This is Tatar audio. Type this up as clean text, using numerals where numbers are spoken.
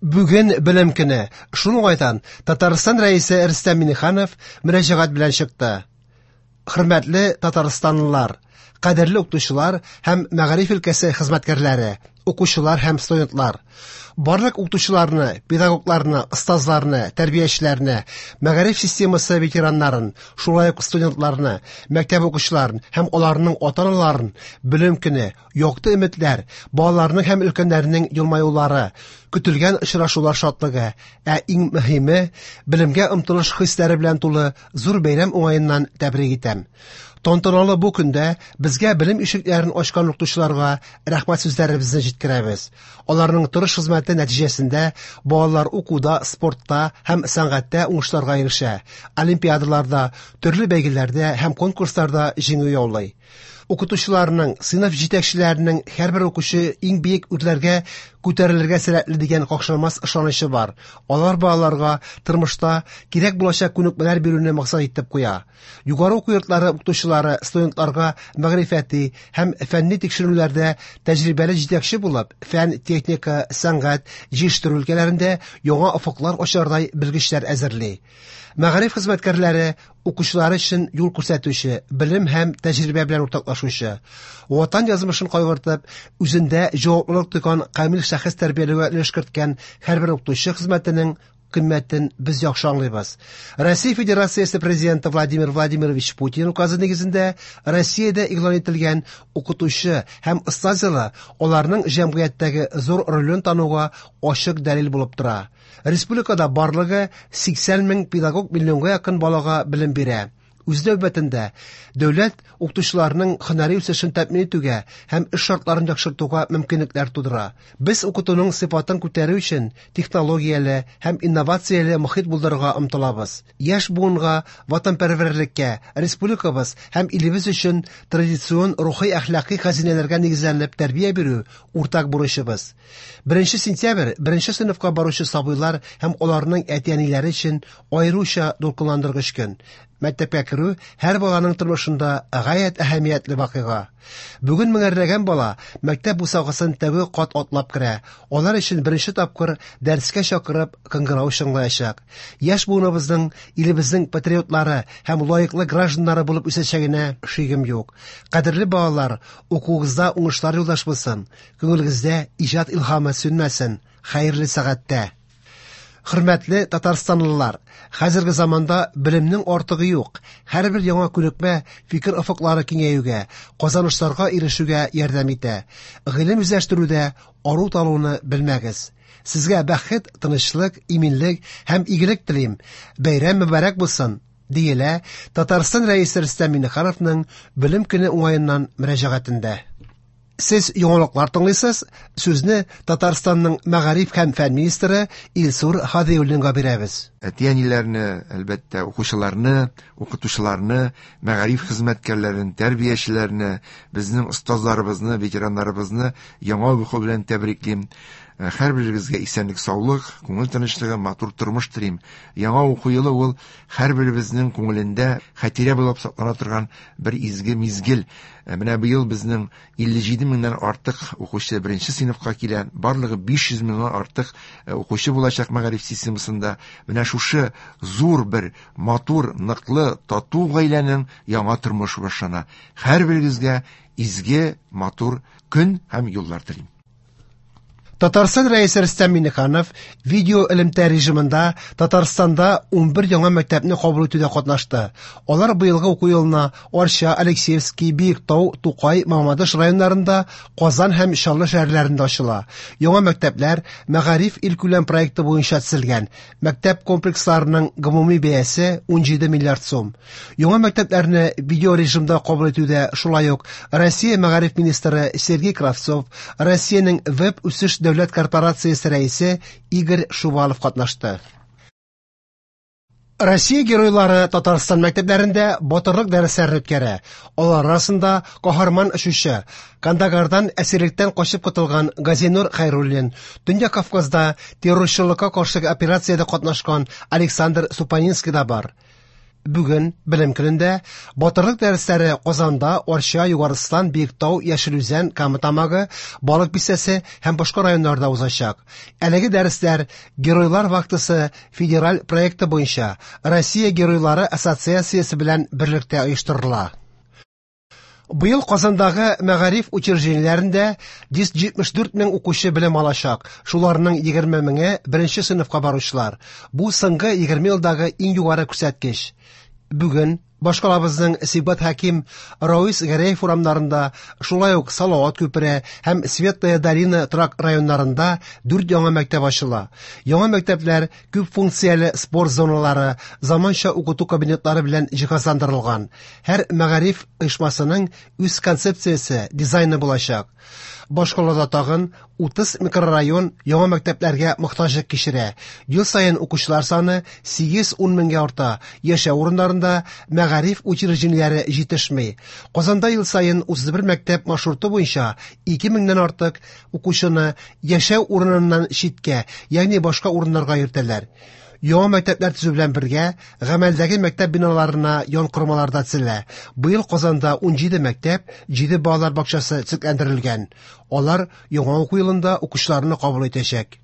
Бүген белем көне. Шуңайдан Татарстан рәисе Рөстәм Миңнеханов мөрәҗәгать белән чыкты. Хөрмәтле татарстанлылар, кадерле укытучылар һәм мәгариф өлкәсе хезмәткәрләре, укучылар һәм студентлар. Барлык укытучыларны, педагогларны, остазларны, тәрбиячеләрне, мәгариф системасы ветераннарын, шулай ук студентларны, мәктәп укучыларын һәм аларның ата-аналарын белем көне, якты өметләр, балаларның һәм өлкәннәрнең елмаюлары, көтелгән очрашулар шатлыгы, иң мөһиме, белемгә омтылыш хисләре белән тулы зур бәйрәм уңаеннан тәбрик итәм. Тантаналы бу көндә безгә белем ишекләрен ачкан укытучыларга рәхмәт сүзләребезне җиткерәбез. Аларның тырыш хезмәте нәтиҗәсендә балалар укуда, спортта һәм сәнгатьтә уңышларга ирешә. Олимпиадаларда, төрле бәйгеләрдә һәм конкурсларда җиңү яулый. Укытучыларның, сыйныф җитәкчеләренең һәрбер укучы иң биек үрләргә күтәрелергә сәләтле дигән какшалмас ышанычы бар. Алар балаларга тормышта кирәк булачак күнекмәләр бирүне максат итеп куя. Югары уку йортлары укытучылары студентларга мәгърифәти һәм фәнни тикшерүләрдә тәҗрибәле җитәкче булып, фән, техника, сәнгать, җиштирү өлкәләрендә яңа офыклар ачардай белгечләр әзерли. Мәгариф хезмәткәрләре укучылары өчен юл күрсәтүче, белем һәм тәҗрибә белән уртаклашучы. Ватан язмышын кайгыртып, үзендә җаваплылык тойган камил шәхес тәрбияләүгә өлеш керткән һәрбер укытучы хезмәтенең кыйммәтен без яхшы аңлыйбыз. Россия Федерациясе президенты Владимир Владимирович Путин указы нигезендә Россиядә игълан ителгән укытучы һәм остаз елы аларның җәмгыятьтәге зур ролен тануга ачык дәлил булып тора. Республикада барлыгы 80 мең педагог миллионга якын балага белем бирә. Үз нәүбәтендә дәүләт укытучыларның һөнәри үсешен тәэмин итүгә һәм эш шартларын яхшыртуга мөмкинлекләр тудыра. Без укытуның сыйфатын күтәрү өчен технологияле һәм инновацияле мохит булдырырга омтылабыз. Яшь буынга, ватанпәрвәрлеккә, республикабыз һәм илебез өчен традицион рухи әхлакый хәзинәләргә нигезләнеп тәрбия бирү уртак бурычыбыз. 1 сентябрь 1 сыйныфка баручы сабыйлар һәм аларның әти-әниләре өчен аеруча дулкынландыргыч көн. Мәктәпкә керү һәр баланың тормышында гаять әһәмиятле вакыйга. Бүген меңәрләгән бала мәктәп бусагасын тәүге кат атлап керә. Алар өчен беренче тапкыр дәрескә чакырып кыңгырау чыңлаячак. Яшь буыныбызның, илебезнең патриотлары һәм лаеклы гражданнары булып үсәчәгенә шигем юк. Кадерле балалар, укугызда уңышлар юлдаш булсын. Күңелегездә иҗат илһамы сүнмәсен. Хәерле сәгатьтә. Хөрмәтле татарстанлылар, хәзерге заманда белемнең артыгы юк. Һәрбер яңа күнекмә фикер офыклары киңәюгә, казанышларга ирешүгә ярдәм итә. Гыйлем үзләштерүдә ару-талуны белмәгез. Сезгә бәхет, тынычлык, иминлек һәм игелек телим. Бәйрәм мөбарәк булсын, диелә Татарстан рәисе Рөстәм Миңнехановның белем көне уңаеннан мөрәҗәгатендә. Сез яңалыклар тыңлыйсыз, сүзне Татарстанның мәгариф һәм фән министры Илсур Хадиуллинга бирәбез. Әти-әниләрне, әлбәттә, укучыларны, укытучыларны, мәгариф хезмәткәрләрен, тәрбиячеләрне, безнең остазларыбызны, ветераннарыбызны яңа уку белән тәбриклим. Һәрберегезгә исәнлек, саулык, күңел тынычлыгы, матур тормыш телим. Яңа уку елы ул һәрберебезнең күңелендә хәтирә булып саклана торган бер изге мизгел. Менә быел безнең 57 меңнән артык укучы 1 сыйныфка килә, барлыгы 500 меңнән артык укучы булачак мәгариф системасында. Менә шушы зур бер матур, ныклы, тату гаиләнең яңа тормышы башлана. Һәрберегезгә изге, матур көн һәм юллар телим. Татарстан рәисе Рөстәм Миңнеханов видео элемтә режимында Татарстанда 11 яңа мәктәпне кабул итүдә катнашты. Алар быелгы уку елына Арча, Алексеевский, Биектау, Тукай, Мамадыш районнарында, Казан һәм Чаллы шәһәрләрендә ачыла. Яңа мәктәпләр мәгариф илкүләм проекты буенча төзелгән. Мәктәп комплексларының гомуми бәясе 17 миллиард сум. Яңа мәктәпләрне видео режимда кабул итүдә шулай ук Россия мәгариф министры Сергей Кравцов, Россиянең веб үсеш дәүләт корпорациясе рәисе Игорь Шувалов катнашты. Россия геройлары Татарстан мәктәпләрендә батырлык дәресләрен үткәрә. Алар арасында каһарман очучы, Кандагардан әсирлектән качып котылган Газинур Хайруллин, Төньяк Кавказда террорчылыкка каршы операциядә катнашкан Александр Супанинский да бар. Бүген белем көнендә батырлык дәресләре Казанда, Арча, Югарыстан, Биектау, Яшелүзән, Камытамагы, Балык бистәсе һәм башка районнарда узачак. Әлеге дәресләр Геройлар вакытысы федераль проекты буенча Россия Геройлары ассоциациясе белән берлектә оештырыла. Быел Казандагы мәгариф учреждениеләрендә 174 мең укучы белем алачак. Шуларның 20 меңе беренче сыйныфка баручылар. Бу соңгы 20 елдагы иң югары күрсәткеч. Бүген башкалабызның Сибат Хәким, Рауис Гәрәев урамнарында, шулай ук Салават күпере һәм Светлая Долина торак районнарында 4 яңа мәктәп ачыла. Яңа мәктәпләр күп функцияле спорт зоналары, заманча укыту кабинетлары белән җиһазландырылган. Һәр мәгариф оешмасының үз концепциясе, дизайны булачак. Башкалада тагын 30 микрорайон яңа мәктәпләргә мохтаҗлык кичерә. Ел саен укучылар саны 8-10 меңгә арта. Яшәү урыннарында мәгариф учреждениеләре җитешми. Казанда ел саен 31 мәктәп маршруты буенча 2 меңнән артык укучыны яшәү урыныннан читкә, ягъни башка урыннарга йөртәләр. Яңа мәктәпләр төзү белән бергә гамәлдәге мәктәп биналарына янкырмалар да төзелә. Быел Казанда 17 мәктәп, 7 балалар бакчасы төзекләндерелгән. Алар яңа уку елында укучыларны кабул итәчәк.